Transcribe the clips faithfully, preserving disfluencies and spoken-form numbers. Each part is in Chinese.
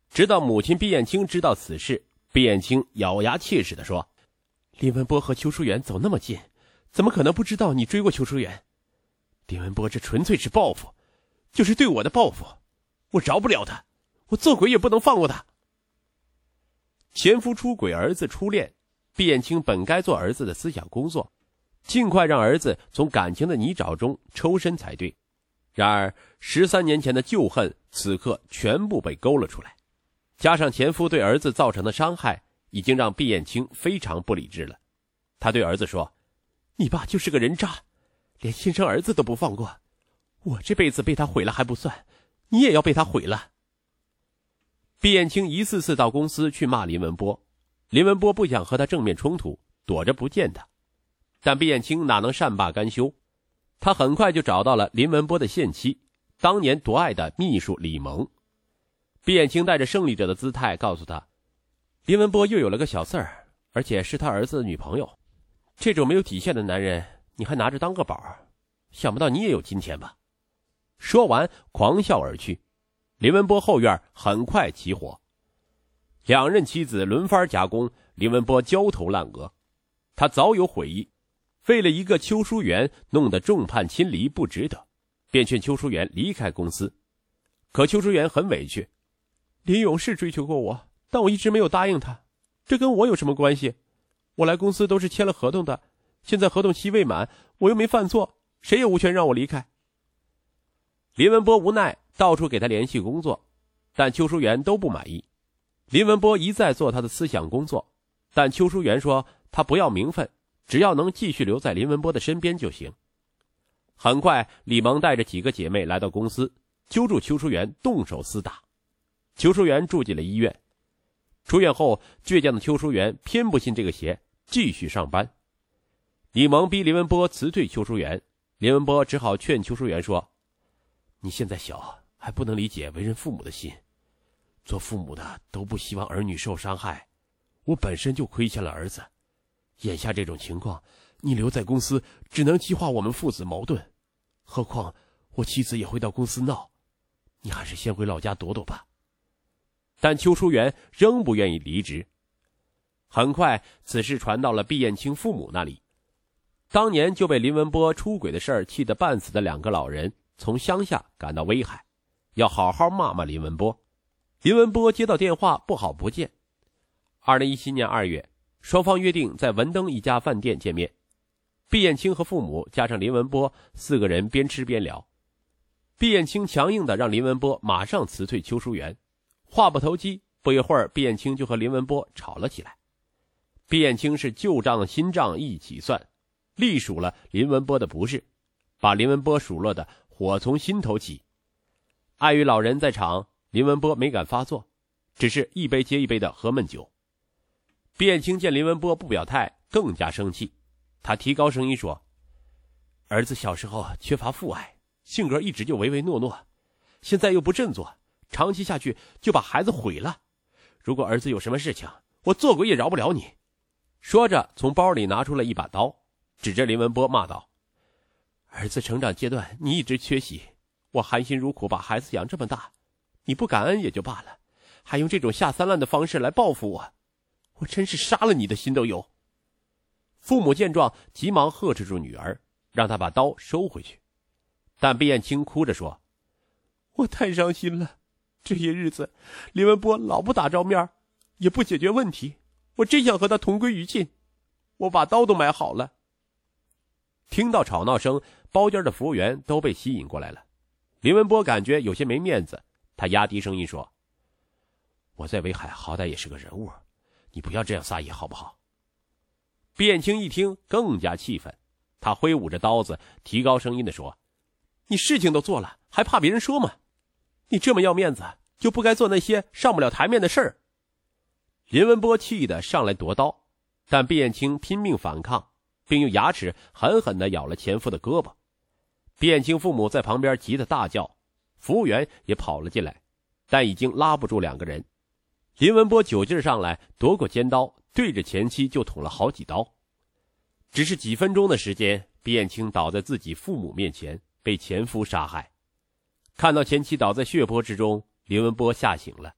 直到母亲毕艳清知道此事，毕艳清咬牙切齿地说：林文波和邱淑媛走那么近，怎么可能不知道你追过邱淑媛？林文波这纯粹是报复，就是对我的报复，我饶不了他，我做鬼也不能放过他。前夫出轨，儿子初恋，毕艳清本该做儿子的思想工作，尽快让儿子从感情的泥沼中抽身才对。然而十三年前的旧恨此刻全部被勾了出来，加上前夫对儿子造成的伤害，已经让毕艳清非常不理智了。他对儿子说：你爸就是个人渣，连亲生儿子都不放过，我这辈子被他毁了还不算，你也要被他毁了。毕艳清一次次到公司去骂林文波，林文波不想和他正面冲突，躲着不见他。但毕艳清哪能善罢甘休，他很快就找到了林文波的现妻，当年夺爱的秘书李萌。毕艳清带着胜利者的姿态告诉他，林文波又有了个小四儿，而且是他儿子的女朋友，这种没有底线的男人你还拿着当个宝，想不到你也有今天吧。说完狂笑而去。林文波后院很快起火，两任妻子轮番夹攻，林文波焦头烂额。他早有悔意，为了一个邱淑媛弄得众叛亲离不值得，便劝邱淑媛离开公司。可邱淑媛很委屈，林勇是追求过我，但我一直没有答应他，这跟我有什么关系？我来公司都是签了合同的，现在合同期未满，我又没犯错，谁也无权让我离开。林文波无奈，到处给他联系工作，但邱淑媛都不满意。林文波一再做他的思想工作，但邱淑媛说他不要名分，只要能继续留在林文波的身边就行。很快，李萌带着几个姐妹来到公司，揪住邱淑媛动手厮打。邱淑媛住进了医院。出院后，倔强的邱淑媛偏不信这个邪，继续上班。李萌逼林文波辞退邱淑媛，林文波只好劝邱淑媛说：你现在小，还不能理解为人父母的心，做父母的都不希望儿女受伤害，我本身就亏欠了儿子，眼下这种情况，你留在公司只能激化我们父子矛盾，何况我妻子也会到公司闹，你还是先回老家躲躲吧。但邱淑媛仍不愿意离职。很快，此事传到了毕艳清父母那里。当年就被林文波出轨的事儿气得半死的两个老人从乡下赶到威海，要好好骂骂林文波。林文波接到电话不好不见。二零一七年二月，双方约定在文登一家饭店见面。毕艳清和父母加上林文波四个人边吃边聊。毕艳清强硬地让林文波马上辞退邱淑媛，话不投机，不一会儿毕艳清就和林文波吵了起来。毕艳清是旧账新账一起算，历数了林文波的不是，把林文波数落的火从心头起。碍于老人在场，林文波没敢发作，只是一杯接一杯的喝闷酒。毕艳清见林文波不表态，更加生气，他提高声音说：儿子小时候缺乏父爱，性格一直就唯唯诺诺，现在又不振作，长期下去就把孩子毁了。如果儿子有什么事情，我做鬼也饶不了你。说着从包里拿出了一把刀，指着林文波骂道：儿子成长阶段你一直缺席，我含辛茹苦把孩子养这么大，你不感恩也就罢了，还用这种下三滥的方式来报复我，我真是杀了你的心都有。父母见状急忙呵斥住女儿，让她把刀收回去。但毕艳清哭着说：我太伤心了，这些日子林文波老不打照面，也不解决问题，我真想和他同归于尽，我把刀都买好了。听到吵闹声，包间的服务员都被吸引过来了。林文波感觉有些没面子，他压低声音说：我在威海好歹也是个人物，你不要这样撒野好不好？毕艳清一听更加气愤，他挥舞着刀子，提高声音地说：你事情都做了，还怕别人说吗？你这么要面子，就不该做那些上不了台面的事儿。林文波气得上来夺刀，但毕艳清拼命反抗，并用牙齿狠狠地咬了前夫的胳膊。毕艳清父母在旁边急得大叫，服务员也跑了进来，但已经拉不住两个人。林文波酒劲上来，夺过尖刀，对着前妻就捅了好几刀。只是几分钟的时间，毕艳清倒在自己父母面前，被前夫杀害。看到前妻倒在血泊之中，林文波吓醒了，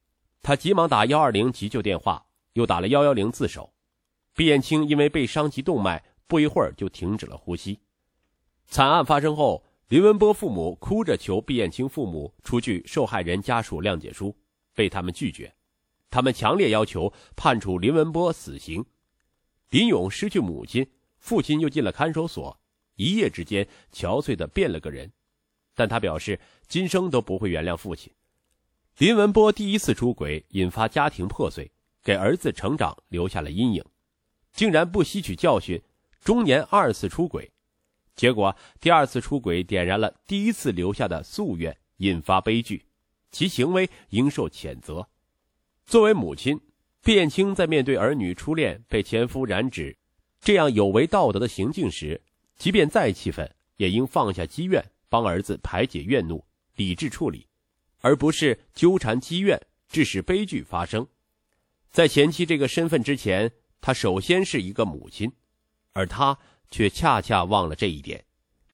他急忙打一二零急救电话，又打了一一零自首。毕艳清因为被伤及动脉，不一会儿就停止了呼吸。惨案发生后，林文波父母哭着求毕艳清父母出具受害人家属谅解书，被他们拒绝。他们强烈要求判处林文波死刑。林勇失去母亲，父亲又进了看守所，一夜之间憔悴地变了个人。但他表示今生都不会原谅父亲。林文波第一次出轨引发家庭破碎，给儿子成长留下了阴影，竟然不吸取教训，中年二次出轨。结果第二次出轨点燃了第一次留下的夙愿，引发悲剧，其行为应受谴责。作为母亲，毕艳清在面对儿女初恋被前夫染指这样有违道德的行径时，即便再气愤，也应放下积怨，帮儿子排解怨怒，理智处理，而不是纠缠积怨，致使悲剧发生。在前妻这个身份之前，她首先是一个母亲，而她却恰恰忘了这一点。